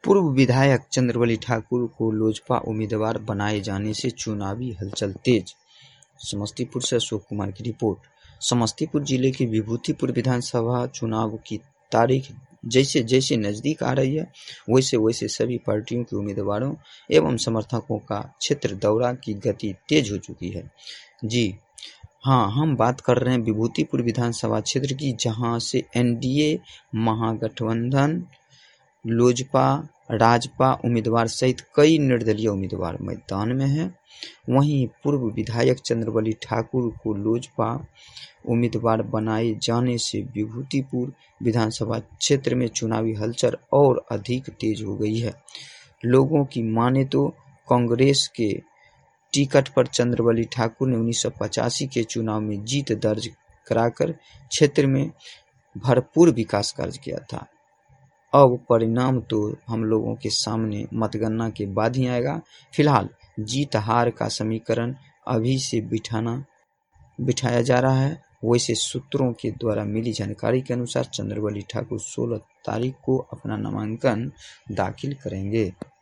पूर्व विधायक चंद्रवली ठाकुर को लोजपा उम्मीदवार बनाए जाने से चुनावी हलचल तेज। समस्तीपुर से अशोक कुमार की रिपोर्ट। समस्तीपुर जिले के विभूतिपुर विधानसभा चुनाव की तारीख जैसे जैसे नजदीक आ रही है, वैसे वैसे सभी पार्टियों के उम्मीदवारों एवं समर्थकों का क्षेत्र दौरा की गति तेज हो चुकी है। जी हाँ, हम बात कर रहे हैं विभूतिपुर विधानसभा क्षेत्र की, जहां से एनडीए महागठबंधन, लोजपा, राजपा उम्मीदवार सहित कई निर्दलीय उम्मीदवार मैदान में हैं। वहीं पूर्व विधायक चंद्रवली ठाकुर को लोजपा उम्मीदवार बनाए जाने से विभूतिपुर विधानसभा क्षेत्र में चुनावी हलचल और अधिक तेज हो गई है। लोगों की माने तो कांग्रेस के टिकट पर चंद्रवली ठाकुर ने 1985 के चुनाव में जीत दर्ज कराकर क्षेत्र में भरपूर विकास कार्य किया था। अब परिणाम तो हम लोगों के सामने मतगणना के बाद ही आएगा। फिलहाल जीत हार का समीकरण अभी से बिठाया जा रहा है। वैसे सूत्रों के द्वारा मिली जानकारी के अनुसार चंद्रवली ठाकुर 16 तारीख को अपना नामांकन दाखिल करेंगे।